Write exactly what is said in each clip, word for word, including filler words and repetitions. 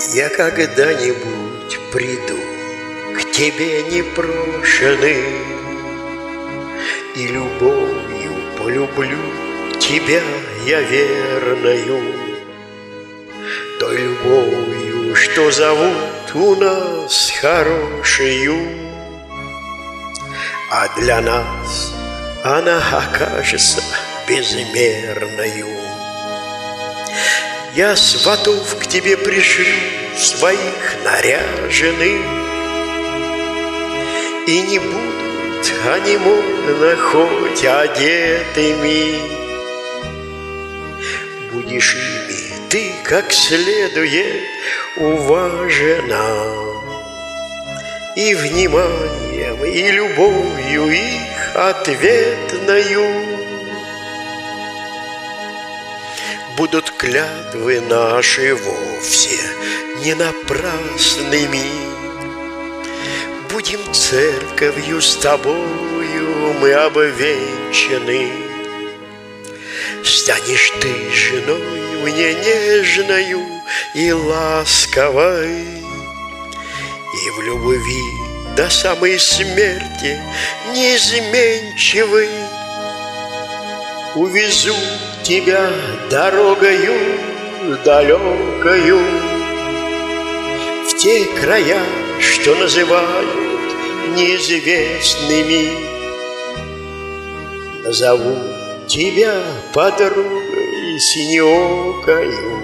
Я когда-нибудь приду к тебе непрошенный и любовью полюблю тебя я верною, той любовью, что зовут у нас хорошею, а для нас она окажется безмерною. Я сватов к тебе пришлю своих наряженных, и не будут они модно хоть одетыми. Будешь ими ты как следует уважена, и вниманием, и любовью их ответною будут клятвы наши вовсе не напрасными. Будем церковью с тобою мы обвенчаны. Станешь ты женой мне нежною и ласковой, и в любви до самой смерти неизменчивой. Увезу тебя дорогою далекою в те края, что называют неизвестными. Назову тебя подругой синеокою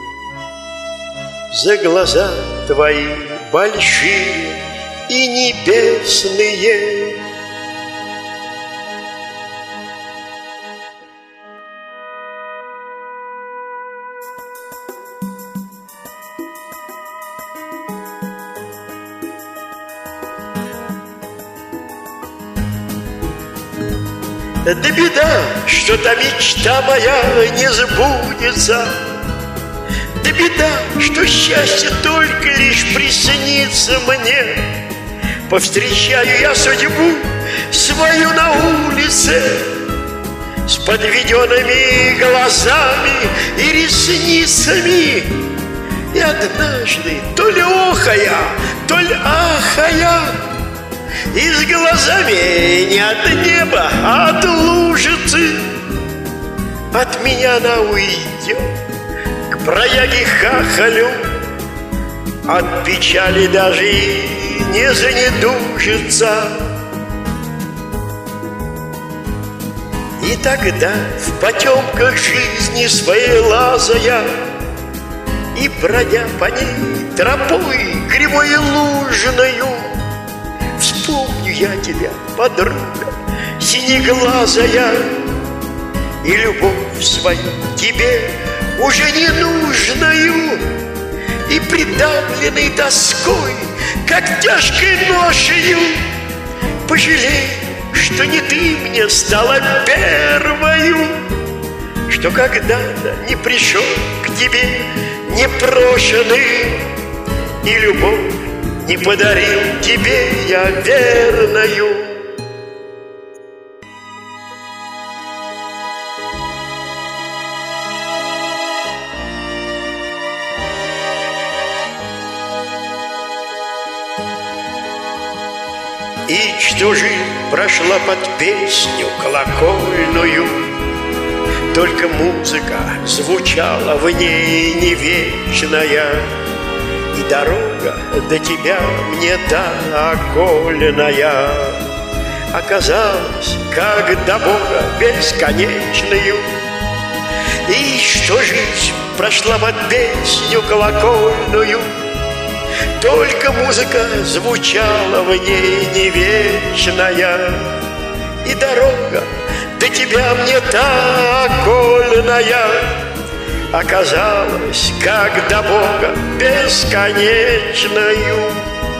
за глаза твои большие и небесные. Да беда, что та мечта моя не сбудется, да беда, что счастье только лишь приснится мне. Повстречаю я судьбу свою на улице с подведенными глазами и ресницами, и однажды, то ли охая, то ли ахая, и с глазами не от неба, а от лужицы от меня она уйдет к бродяге хахалю. От печали даже и не занедужится. И тогда в потемках жизни своей лазая и бродя по ней тропой кривой и лужною, вспомню я тебя, подруга синеглазая, и любовь свою тебе уже не нужною, и придавленной тоской, как тяжкой ношею, пожалей, что не ты мне стала первою, что когда-то не пришел к тебе непрошенный, и любовь не подарил тебе я верною. И что жизнь прошла под песню колокольную, только музыка звучала в ней не вечная, и дорога до тебя мне та окольная оказалась, как до Бога бесконечную. И что жизнь прошла под песню колокольную, только музыка звучала в ней не вечная, и дорога до тебя мне та окольная оказалась, как до Бога бесконечною.